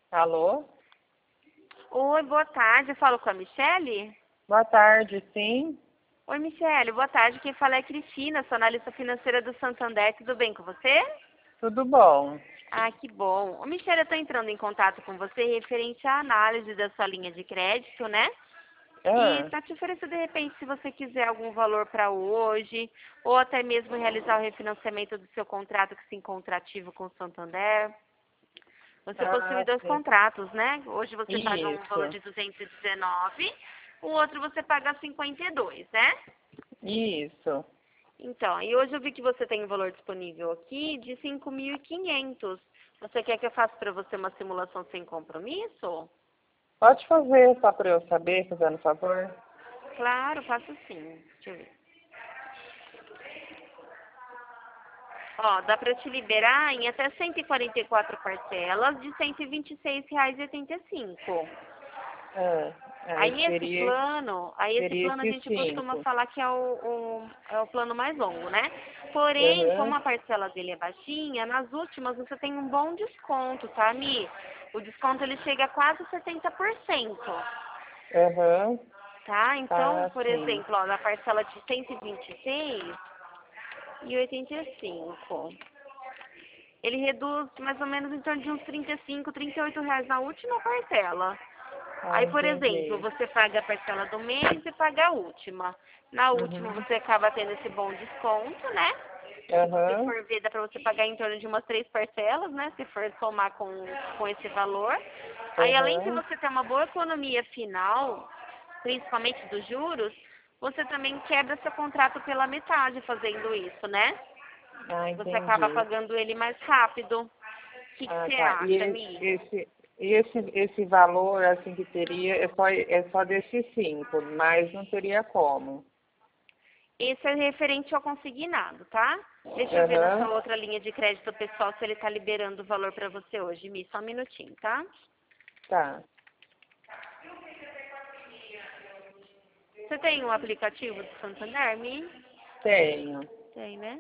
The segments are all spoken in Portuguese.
Alô? Oi, boa tarde. Eu falo com a Michele? Boa tarde, sim. Oi, Michele. Boa tarde. Quem fala é a Cristina, sou analista financeira do Santander. Tudo bem com você? Tudo bom? Ah, que bom. Ô, Michele, eu estou entrando em contato com você referente à análise da sua linha de crédito, né? E Ah, para te oferecer, de repente, se você quiser algum valor para hoje, ou até mesmo realizar o refinanciamento do seu contrato que se encontra ativo com o Santander. Você possui dois sim. contratos, né? Hoje você paga um valor Isso, de 219, o outro você paga 52, né? isso. Então, e hoje eu vi que você tem um valor disponível aqui de 5.500. Você quer que eu faça para você uma simulação sem compromisso? Pode fazer, só para eu saber, fazendo favor? Claro, faço sim. Deixa eu ver. Ó, dá para te liberar em até 144 parcelas de R$ 126,85. Ah, Aí esse seria, plano, a seria gente esses costuma 5. falar que é é o plano mais longo, né? Porém, como Aham, a parcela dele é baixinha, nas últimas você tem um bom desconto, tá, Mi? O desconto ele chega a quase 70%, aham. tá? Então, Ah, por sim. exemplo, ó, na parcela de 126,85, ele reduz mais ou menos em torno de uns 35, R$ 38 na última parcela. Ah, Aí, por exemplo, entendi. você paga a parcela do mês e paga a última. Na última, Uhum. você acaba tendo esse bom desconto, né? Se você Aham, for ver, dá para você pagar em torno de umas 3 parcelas, né? Se for somar com esse valor. Aí, além de aham. você ter uma boa economia final, principalmente dos juros, você também quebra seu contrato pela metade fazendo isso, né? Ah, Você acaba entendi. pagando ele mais rápido. O que Ah, você tá. acha, Mi? Esse valor, assim, que teria, é só desses 5, mas não teria como. Esse é referente ao consignado, tá? Deixa eu ver na Aham, sua outra linha de crédito pessoal se ele está liberando o valor para você hoje, Mi. Só um minutinho, tá? tá. Você tem um aplicativo do Santander, Mi? Tenho. Tem, né?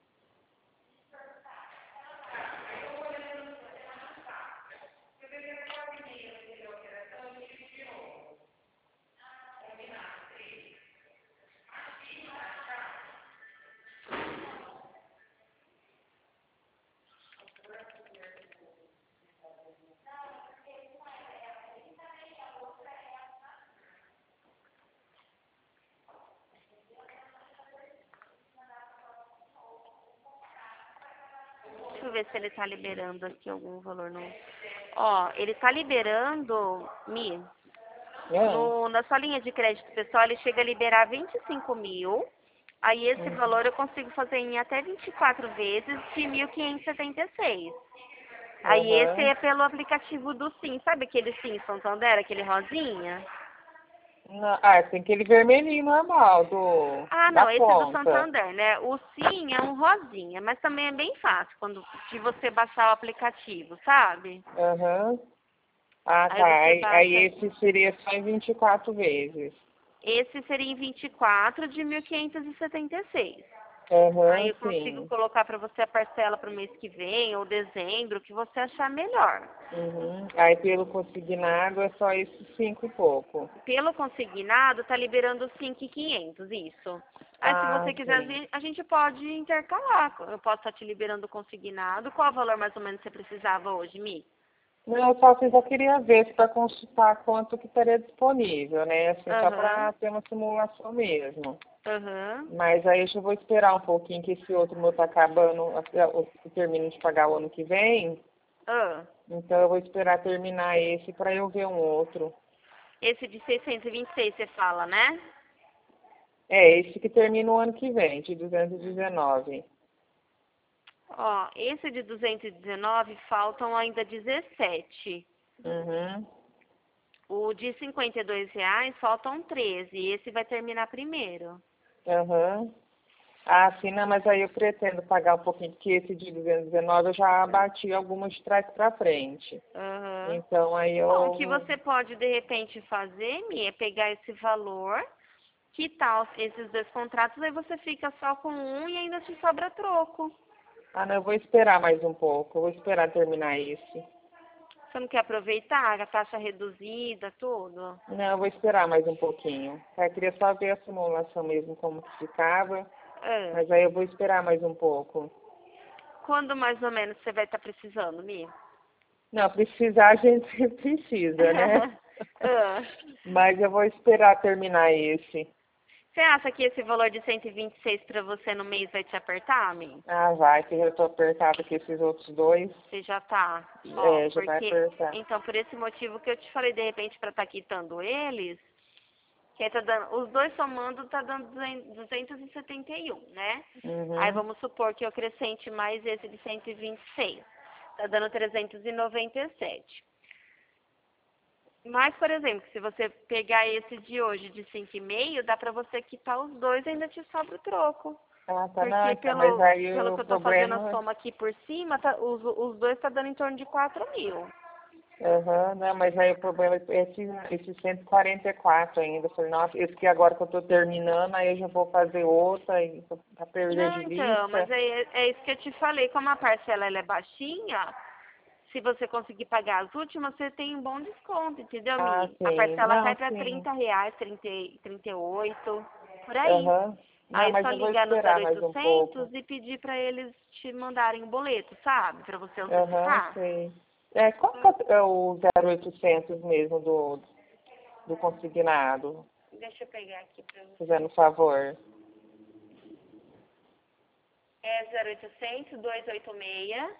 Deixa eu ver se ele está liberando aqui algum valor no... Ó, ele está liberando, Mi, Ah, na sua linha de crédito pessoal, ele chega a liberar 25 mil. Aí esse uhum. valor eu consigo fazer em até 24 vezes de 1.576. Aí esse Aham. é pelo aplicativo do Sim. Sabe aquele Sim Santander, aquele rosinha? Tem aquele vermelhinho normal Ah, da não, esse é do conta. Santander, né? O Sim é um rosinha, mas também é bem fácil quando de você baixar o aplicativo, sabe? Aham. Ah, Aí tá. você Aí baixa. esse seria só em 24 vezes. Esse seria em 24 de 1.576. Aí Aham, eu consigo sim. colocar para você a parcela para o mês que vem ou dezembro, o que você achar melhor. Uhum. Aí pelo consignado é só esses 5 e pouco. Pelo consignado, tá liberando 5.500, isso. Aí, se Ah, você quiser, sim. a gente pode intercalar. Eu posso estar te liberando o consignado. Qual o valor mais ou menos você precisava hoje, Mi? Não, eu só queria ver para consultar quanto que estaria disponível, né? Assim, só Aham, para ter uma simulação mesmo. aham. Mas aí eu já vou esperar um pouquinho que esse outro meu tá acabando, eu termino de pagar o ano que vem. Ah, Então eu vou esperar terminar esse para eu ver um outro. esse de 626 você fala, né? É, esse que termina o ano que vem, de 219. Ó, esse de 219 faltam ainda 17. Uhum. O de R$ 52 faltam 13. Esse vai terminar primeiro. Aham. Ah, sim, não, mas aí eu pretendo pagar um pouquinho, porque esse de 219 eu já abati algumas de trás para frente. Aham. Então aí Bom, o que eu. você pode de repente fazer, Mi, é pegar esse valor, quitar esses dois contratos, aí você fica só com um e ainda te sobra troco. Ah, não, eu vou esperar mais um pouco. Eu vou esperar terminar esse. Você não quer aproveitar a taxa reduzida, tudo? Não, eu vou esperar mais um pouquinho. Eu queria só ver a simulação mesmo, como que ficava. Ah, Mas aí eu vou esperar mais um pouco. quando mais ou menos você vai estar precisando, Mi? Não, precisar a gente precisa, né? Ah. Mas eu vou esperar terminar esse. Você acha que esse valor de 126 para você no mês vai te apertar, Mi? Ah, vai, que eu tô apertada com esses outros dois. Você já tá? Ó, É, já vai porque... apertar. Então, por esse motivo que eu te falei, de repente, para estar quitando eles, que aí tá dando, os dois somando tá dando 271, né? Aí Uhum. vamos supor que eu acrescente mais esse de 126. Tá dando 397. Mas, por exemplo, se você pegar esse de hoje de 5,5, dá pra você quitar os dois e ainda te sobra o troco. Ah, tá, não, Porque então, mas aí pelo o que eu tô fazendo a problema... soma aqui por cima, tá, os dois tá dando em torno de 4.000. Aham, não, mas aí o problema é esse 144 ainda. Eu falei, nossa, esse que agora que eu tô terminando, aí eu já vou fazer outra, e pra perder Não, de então, mas vista. é isso que eu te falei. Como a parcela ela é baixinha, se você conseguir pagar as últimas, você tem um bom desconto, entendeu, Ah, Mi? A sim. parcela cai Não, pra sim. R$ 30, 38, por aí. Aham. Não, Aí é mas só eu vou ligar no esperar mais um pouco. 0800 e pedir pra eles te mandarem o boleto, sabe? Pra você Aham, antecipar. sim. É, qual que é o 0800 mesmo do consignado? Deixa eu pegar aqui pra você. Fazendo favor. É 0800 286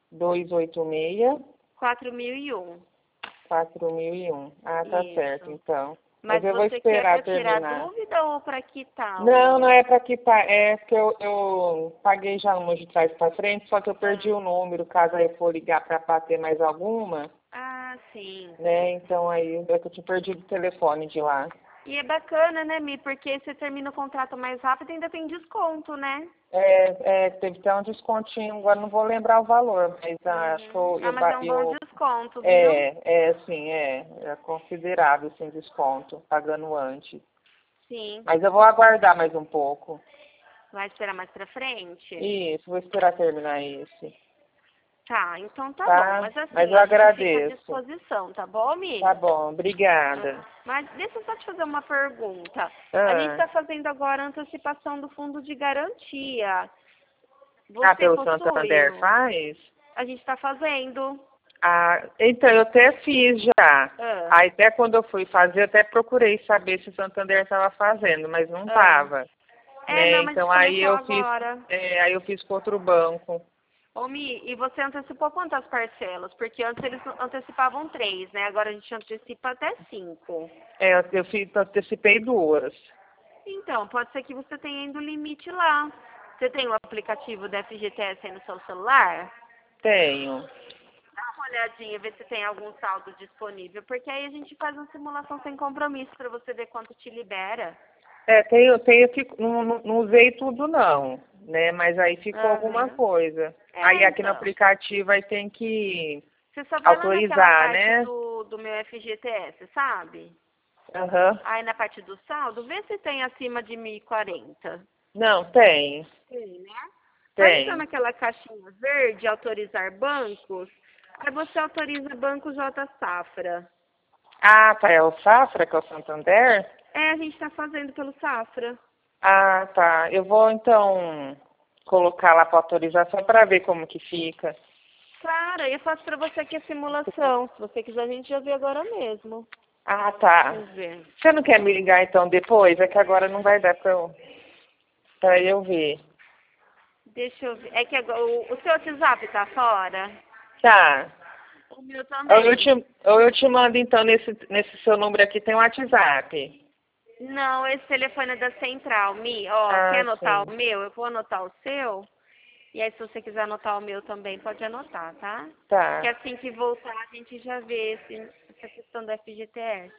286 4001. 4001. Ah, tá certo, Isso. então. Mas Mas eu vou você quer esperar pra tirar terminar. dúvida ou pra quitar Não, não o... é para quitar, é que eu paguei já uma de trás para frente, só que eu perdi Ah, o número, caso aí eu for ligar para bater mais alguma, ah, sim. né? Então aí é que eu tinha perdido o telefone de lá. E é bacana, né, Mi? Porque você termina o contrato mais rápido e ainda tem desconto, né? Teve até um descontinho, agora não vou lembrar o valor, mas acho que Uhum. Ah, mas é um bom desconto, viu? é considerável, assim, desconto, pagando antes. Sim. Mas eu vou aguardar mais um pouco. Vai esperar mais pra frente? Isso, vou esperar terminar esse, Tá, então tá bom. tá? Mas Mas assim, eu a gente fica à agradeço. disposição, tá bom, Mi? Tá bom, obrigada. Mas deixa eu só te fazer uma pergunta. A gente Ah, está fazendo agora a antecipação do fundo de garantia. Você pelo possui? Santander faz? A gente está fazendo. Ah, então, eu até fiz já. Ah, Aí até quando eu fui fazer, eu até procurei saber se o Santander estava fazendo, mas não ah. estava, É, né? não, mas a Então gente começou agora. aí eu fiz com outro banco. Ô, Mi, e você antecipou quantas parcelas? Porque antes eles antecipavam 3, né? Agora a gente antecipa até 5. Antecipei duas. Então, pode ser que você tenha ainda o limite lá. Você tem o aplicativo da FGTS aí no seu celular? Tenho. Dá uma olhadinha, ver se tem algum saldo disponível, porque aí a gente faz uma simulação sem compromisso para você ver quanto te libera. Tenho que, não usei tudo não, né? Mas aí ficou alguma Aham. coisa. É, Aí aqui no então. aplicativo aí tem que Você só vai lá naquela autorizar, parte né? do meu FGTS, sabe? Aham. Aí na parte do saldo, vê se tem acima de 1.040. Não, tem. Tem, né? Vai entrar Tem. naquela caixinha verde, autorizar bancos. Aí você autoriza Banco J Safra. Ah, tá. É o Safra, que é o Santander? É, a gente está fazendo pelo Safra. Ah, tá. Eu vou então colocar lá para autorização para ver como que fica. Claro, aí eu faço pra você aqui a simulação. Se você quiser, a gente já vê agora mesmo. Ah, tá. Vamos ver. Você não quer me ligar então depois? É que agora não vai dar pra eu ver. Deixa eu ver. É que agora, o seu WhatsApp tá fora? Tá. O meu Ou eu também. te, ou eu te mando então nesse seu número aqui, tem um WhatsApp. Não, esse telefone é da central, Mi. Ó, quer Ah, anotar o sim. meu? Eu vou anotar o seu. E aí, se você quiser anotar o meu também, pode anotar, tá? Que Tá. assim que voltar, a gente já vê essa questão do FGTS.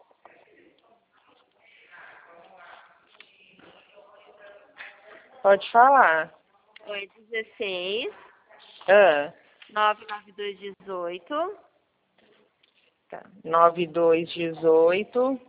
Pode falar. Oi, 16 Ah, 99218 tá. 9218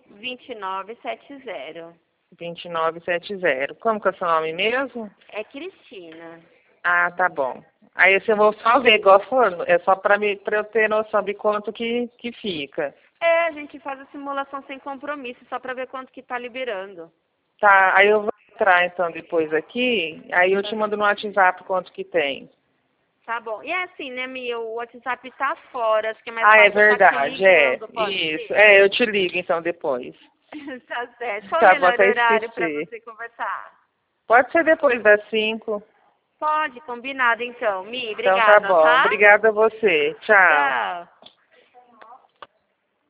2970. 2970. Como que é o seu nome mesmo? É Cristina. Ah, tá bom. Aí assim, eu vou só ver, igual falando, é só pra eu ter noção de quanto que fica. É, a gente faz a simulação sem compromisso, só para ver quanto que tá liberando. Tá, aí eu vou entrar então depois aqui, aí eu te mando no WhatsApp quanto que tem. Tá bom. E é assim, né, Mia? O WhatsApp tá fora, acho que é mais Ah, é fácil eu estar te verdade, é. ligando, pode Isso. ser? É, eu te ligo então depois. Tá certo. Qual o Tá, vou melhor até horário para esquecer. você conversar? Pode ser depois das 5. Pode, combinado então. Mi, Então tá obrigada, bom. tá? Obrigada a você. Tchau. Tchau.